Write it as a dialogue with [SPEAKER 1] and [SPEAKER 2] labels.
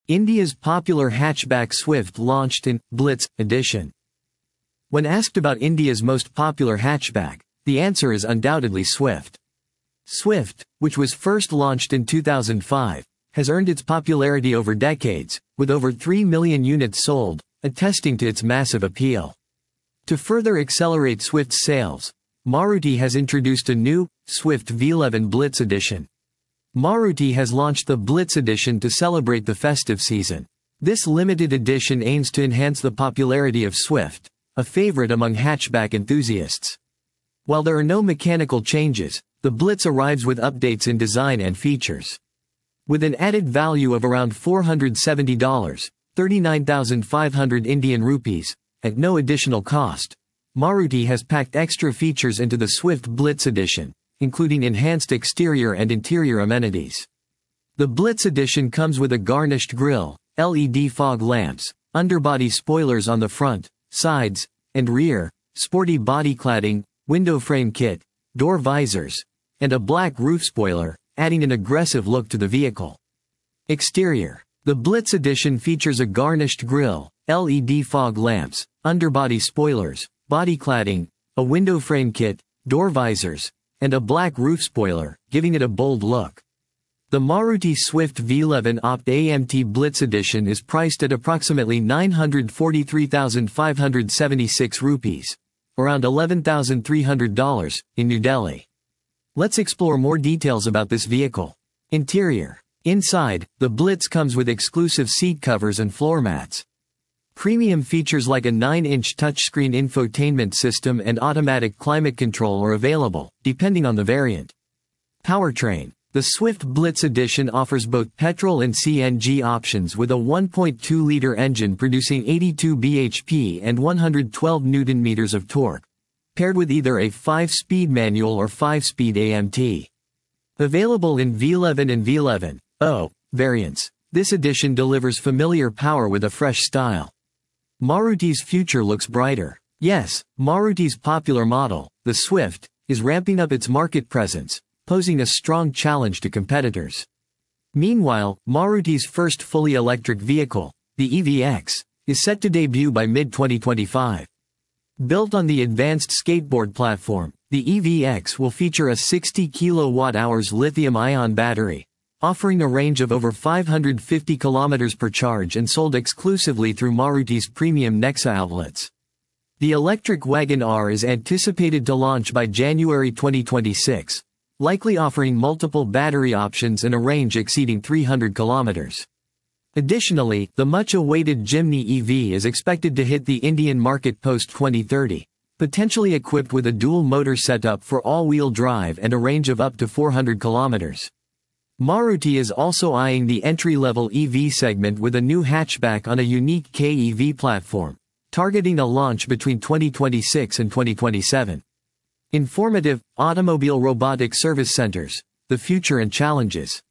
[SPEAKER 1] India's popular hatchback Swift launched in Blitz edition. When asked about India's most popular hatchback, the answer is undoubtedly Swift. Swift, which was first launched in 2005, has earned its popularity over decades, with over 3 million units sold, attesting to its massive appeal. To further accelerate Swift's sales, Maruti has introduced a new, Swift V11 Blitz edition. Maruti has launched the Blitz edition to celebrate the festive season. This limited edition aims to enhance the popularity of Swift, a favorite among hatchback enthusiasts. While there are no mechanical changes, the Blitz arrives with updates in design and features. With an added value of around $470, 39,500 Indian rupees, at no additional cost, Maruti has packed extra features into the Swift Blitz edition, including enhanced exterior and interior amenities. The Blitz edition comes with a garnished grille, LED fog lamps, underbody spoilers on the front, sides, and rear, sporty body cladding, window frame kit, door visors, and a black roof spoiler, adding an aggressive look to the vehicle. Exterior. The Blitz edition features a garnished grille, LED fog lamps, underbody spoilers, body cladding, a window frame kit, door visors, and a black roof spoiler, giving it a bold look. The Maruti Swift V11 Opt AMT Blitz edition is priced at approximately 943,576 rupees, around $11,300, in New Delhi. Let's explore more details about this vehicle. Interior. Inside, the Blitz comes with exclusive seat covers and floor mats. Premium features like a 9-inch touchscreen infotainment system and automatic climate control are available, depending on the variant. Powertrain. The Swift Blitz edition offers both petrol and CNG options with a 1.2-liter engine producing 82 bhp and 112 Nm of torque, paired with either a 5-speed manual or 5-speed AMT. Available in V11 and V11.0 variants, this edition delivers familiar power with a fresh style. Maruti's future looks brighter. Yes, Maruti's popular model, the Swift, is ramping up its market presence, posing a strong challenge to competitors. Meanwhile, Maruti's first fully electric vehicle, the EVX, is set to debut by mid-2025. Built on the advanced skateboard platform, the EVX will feature a 60 kWh lithium-ion battery, offering a range of over 550 km per charge and sold exclusively through Maruti's premium Nexa outlets. The electric Wagon R is anticipated to launch by January 2026, likely offering multiple battery options and a range exceeding 300 km. Additionally, the much-awaited Jimny EV is expected to hit the Indian market post-2030, potentially equipped with a dual-motor setup for all-wheel drive and a range of up to 400 km. Maruti is also eyeing the entry-level EV segment with a new hatchback on a unique KEV platform, targeting a launch between 2026 and 2027. Informative, Automobile Robotic Service Centers, the future and challenges.